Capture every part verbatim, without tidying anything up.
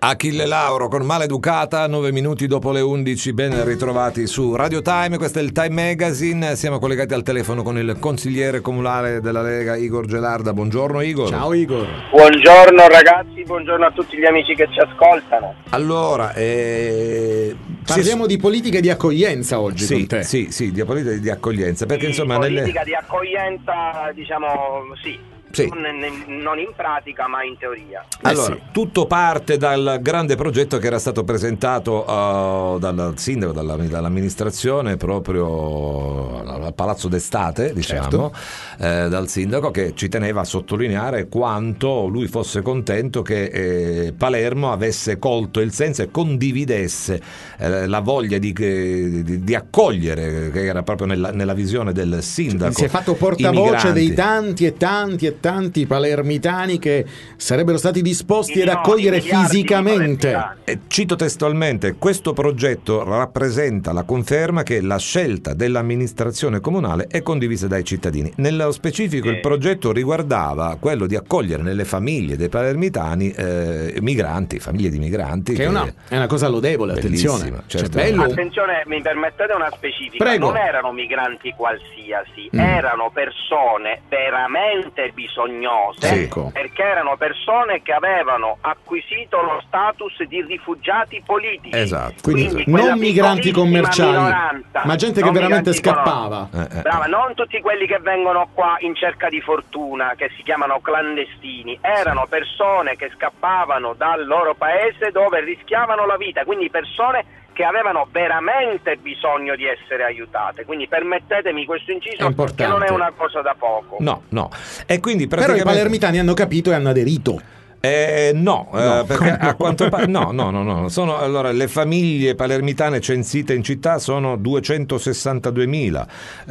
Achille Lauro con Maleducata, nove minuti dopo le undici, ben ritrovati su Radio Time, questo è il Time Magazine, siamo collegati al telefono con il consigliere comunale della Lega Igor Gelarda. Buongiorno Igor. Ciao Igor. Buongiorno ragazzi, buongiorno a tutti gli amici che ci ascoltano. Allora, eh... parliamo di politica di accoglienza oggi sì, con te. Sì, sì, di politica di accoglienza, perché Di insomma politica nelle... di accoglienza, diciamo, sì. Sì. Non, non in pratica ma in teoria. Allora, eh sì. tutto parte dal grande progetto che era stato presentato uh, dal sindaco, dalla, dall'amministrazione proprio al Palazzo d'Estate, diciamo, certo. eh, dal sindaco, che ci teneva a sottolineare quanto lui fosse contento che eh, Palermo avesse colto il senso e condividesse eh, la voglia di, di, di accogliere, che era proprio nella, nella visione del sindaco. Si è fatto portavoce dei tanti e tanti e tanti palermitani che sarebbero stati disposti ad accogliere fisicamente. E cito testualmente: questo progetto rappresenta la conferma che la scelta dell'amministrazione comunale è condivisa dai cittadini. Nello specifico, il progetto riguardava quello di accogliere nelle famiglie dei palermitani eh, migranti, famiglie di migranti. Che, che è, una, è una cosa lodevole, attenzione. Certo. Cioè, bello. Attenzione, mi permettete una specifica. Prego. Non erano migranti qualsiasi, Mm. erano persone veramente bisognose, Sì. Ecco. perché erano persone che avevano acquisito lo status di rifugiati politici. Esatto. Quindi quella non migranti piccolissima commerciali, minoranza, ma gente che non veramente migranti scappava. Eh, eh, Brava, non tutti quelli che vengono qua in cerca di fortuna, che si chiamano clandestini, erano persone che scappavano dal loro paese dove rischiavano la vita, quindi persone che avevano veramente bisogno di essere aiutate. Quindi permettetemi questo inciso, che non è una cosa da poco. No, no. E quindi Però i praticamente... palermitani hanno capito e hanno aderito. Eh, no, No, eh, perché no. a quanto pare no, no, no, no. Sono, allora, le famiglie palermitane censite in città sono duecentosessantaduemila.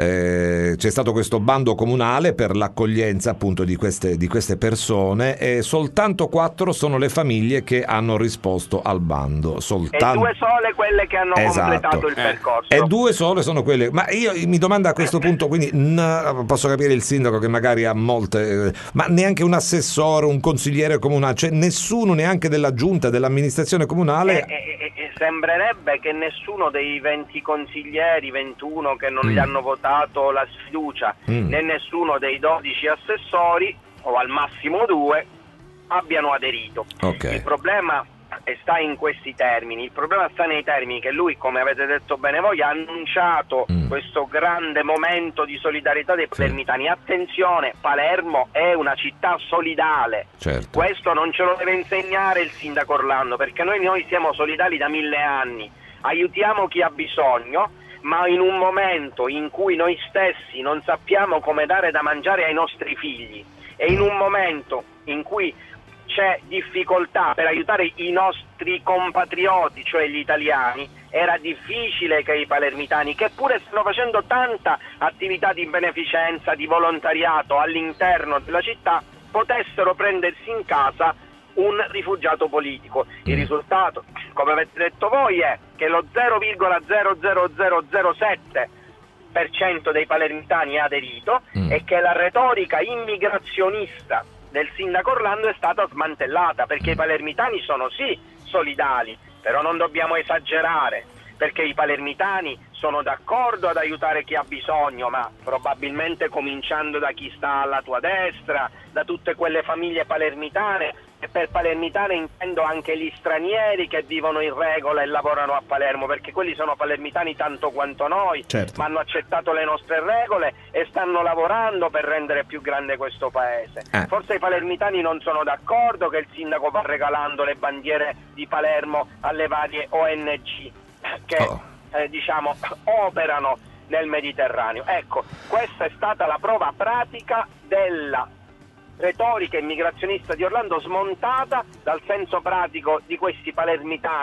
Eh, c'è stato questo bando comunale per l'accoglienza appunto di queste, di queste persone e soltanto quattro sono le famiglie che hanno risposto al bando. Soltanto... E due sole quelle che hanno Esatto. completato il Eh. percorso. E due sole sono quelle. Ma io mi domando a questo punto, quindi n- posso capire il sindaco che magari ha molte, eh, ma neanche un assessore, un consigliere comunale, cioè nessuno neanche della giunta, dell'amministrazione comunale. E, e, e sembrerebbe che nessuno dei venti consiglieri, ventuno che non Mm. gli hanno votato la sfiducia, Mm. né nessuno dei dodici assessori, o al massimo due, abbiano aderito. Ok. Il problema sta in questi termini, il problema sta nei termini che lui, come avete detto bene voi, ha annunciato Mm. questo grande momento di solidarietà dei Sì. palermitani. Attenzione, Palermo è una città solidale. Certo. Questo non ce lo deve insegnare il sindaco Orlando, perché noi, noi siamo solidali da mille anni, aiutiamo chi ha bisogno, ma in un momento in cui noi stessi non sappiamo come dare da mangiare ai nostri figli e in un momento in cui c'è difficoltà per aiutare i nostri compatrioti, cioè gli italiani, era difficile che i palermitani, che pure stanno facendo tanta attività di beneficenza, di volontariato all'interno della città, potessero prendersi in casa un rifugiato politico. Il risultato, come avete detto voi, è che lo zero virgola zero zero zero zero sette per cento dei palermitani ha aderito Mm. e che la retorica immigrazionista del sindaco Orlando è stata smantellata, perché i palermitani sono sì solidali, però non dobbiamo esagerare, perché i palermitani sono d'accordo ad aiutare chi ha bisogno, ma probabilmente cominciando da chi sta alla tua destra, da tutte quelle famiglie palermitane, e per palermitane intendo anche gli stranieri che vivono in regola e lavorano a Palermo, perché quelli sono palermitani tanto quanto noi, Certo. ma hanno accettato le nostre regole e stanno lavorando per rendere più grande questo paese. Eh. Forse i palermitani non sono d'accordo che il sindaco va regalando le bandiere di Palermo alle varie O N G che Oh. eh, diciamo operano nel Mediterraneo. Ecco, questa è stata la prova pratica della retorica immigrazionista di Orlando, smontata dal senso pratico di questi palermitani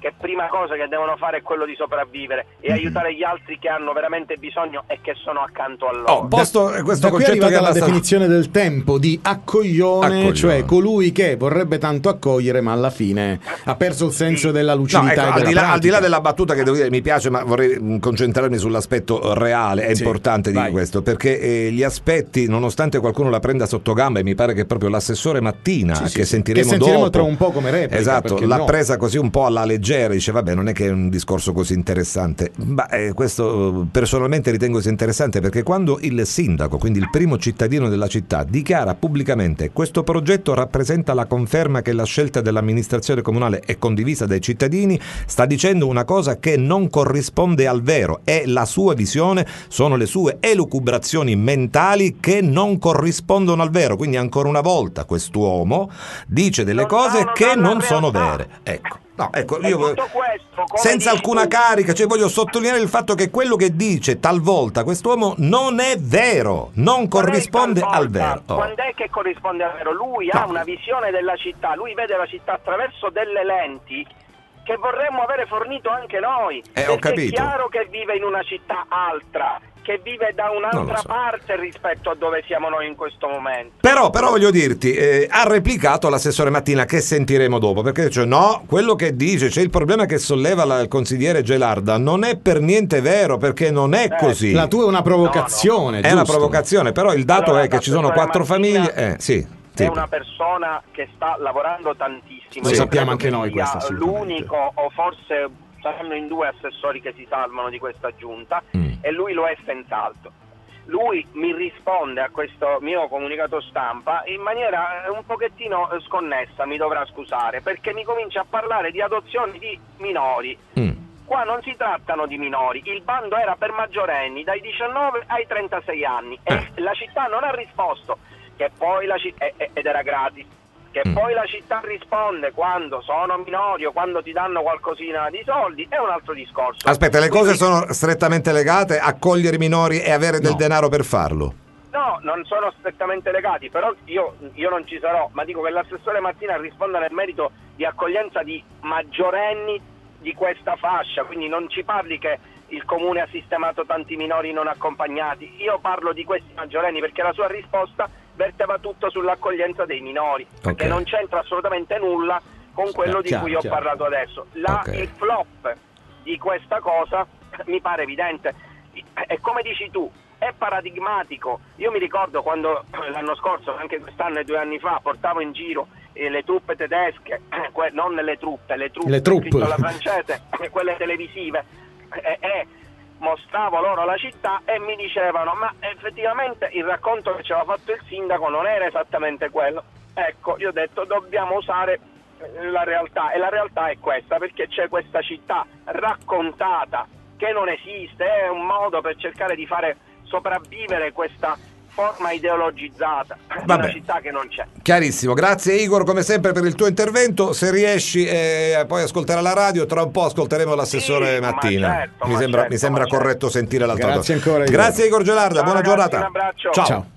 che prima cosa che devono fare è quello di sopravvivere e mm-hmm. aiutare gli altri che hanno veramente bisogno e che sono accanto a loro. Oh, posto questo da qui concetto che è la basta... definizione del tempo di accoglione, accoglione, cioè colui che vorrebbe tanto accogliere ma alla fine ha perso il senso sì. della lucidità. No, ecco, e al, della di là, al di là della battuta che devo dire mi piace, ma vorrei concentrarmi sull'aspetto reale e sì, importante di vai. questo, perché eh, gli aspetti, nonostante qualcuno la prenda sotto gamba, e mi pare che proprio l'assessore Mattina, sì, sì, che sentiremo, che sentiremo dopo, tra un po' come replica, esatto, l'ha no? presa così un po' alla leggera, dice vabbè, non è che è un discorso così interessante, ma eh, questo personalmente ritengo sia interessante, perché quando il sindaco, quindi il primo cittadino della città, dichiara pubblicamente questo progetto rappresenta la conferma che la scelta dell'amministrazione comunale è condivisa dai cittadini, sta dicendo una cosa che non corrisponde al vero, è la sua visione, sono le sue elucubrazioni mentali che non corrispondono al vero, quindi ancora una volta quest'uomo dice delle cose che non sono vere, ecco. No, ecco, io questo, senza alcuna tu... carica, cioè voglio sottolineare il fatto che quello che dice talvolta quest'uomo non è vero, non corrisponde al vero. Oh. Quando è che corrisponde al vero? Lui no. ha una visione della città, lui vede la città attraverso delle lenti che vorremmo avere fornito anche noi. Eh, ho capito. È chiaro che vive in una città altra, che vive da un'altra so. parte rispetto a dove siamo noi in questo momento. Però, però voglio dirti, eh, ha replicato l'assessore Mattina, che sentiremo dopo, perché dice no, quello che dice, c'è il problema che solleva la, il consigliere Gelarda, non è per niente vero, perché non è eh, così. La tua è una provocazione, no, no. È una provocazione, però il dato allora, è che ci sono quattro famiglie, eh, sì. È sì. una persona che sta lavorando tantissimo. Lo sì. sappiamo anche noi questo. L'unico, o forse saranno in due assessori che si salvano di questa giunta, mm. e lui lo è senz'altro. Lui mi risponde a questo mio comunicato stampa in maniera un pochettino sconnessa, mi dovrà scusare, perché mi comincia a parlare di adozioni di minori. Mm. Qua non si trattano di minori, il bando era per maggiorenni dai diciannove ai trentasei anni e eh. la città non ha risposto. Che poi la città, ed era gratis, che mm. poi la città risponde quando sono minori o quando ti danno qualcosina di soldi, è un altro discorso. Aspetta, le cose Quindi, sono strettamente legate, accogliere i minori e avere del no. denaro per farlo? No, non sono strettamente legati, però io, io non ci sarò, ma dico che l'assessore Mattina risponde nel merito di accoglienza di maggiorenni di questa fascia, quindi non ci parli che il comune ha sistemato tanti minori non accompagnati, io parlo di questi maggiorenni perché la sua risposta verteva tutto sull'accoglienza dei minori, okay. che non c'entra assolutamente nulla con quello eh, di chiaro, cui ho chiaro. parlato adesso. La, okay. Il flop di questa cosa mi pare evidente, e come dici tu, è paradigmatico. Io mi ricordo quando l'anno scorso, anche quest'anno e due anni fa, portavo in giro eh, le truppe tedesche, que- non le truppe, le truppe, le truppe. scritto alla francese, quelle televisive, e, e mostravo loro la città e mi dicevano ma effettivamente il racconto che ci aveva fatto il sindaco non era esattamente quello. Ecco, io ho detto dobbiamo usare la realtà, e la realtà è questa, perché c'è questa città raccontata che non esiste, è un modo per cercare di fare sopravvivere questa forma ideologizzata di una città che non c'è. Chiarissimo, grazie Igor come sempre per il tuo intervento, se riesci eh, poi ascoltare la radio, tra un po' ascolteremo l'assessore sì, Mattina, certo, mi, sembra, certo, mi sembra corretto certo. sentire l'altra grazie cosa. Ancora, Igor. Grazie Igor Gelarda, ciao, buona ragazzi, giornata. Un abbraccio. Ciao. Ciao.